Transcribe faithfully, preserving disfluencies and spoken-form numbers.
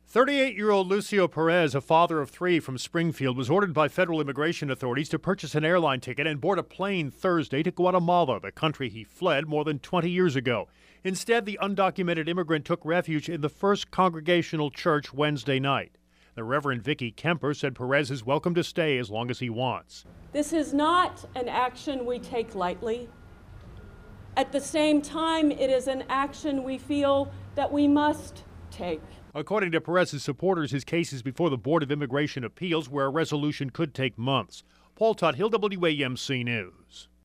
thirty-eight-year-old Lucio Perez, a father of three from Springfield, was ordered by federal immigration authorities to purchase an airline ticket and board a plane Thursday to Guatemala, the country he fled more than twenty years ago. Instead, the undocumented immigrant took refuge in the First Congregational Church Wednesday night. The Reverend Vicky Kemper said Perez is welcome to stay as long as he wants. This is not an action we take lightly. At the same time, it is an action we feel that we must take. According to Perez's supporters, his case is before the Board of Immigration Appeals, where a resolution could take months. Paul Tuthill, W A M C News.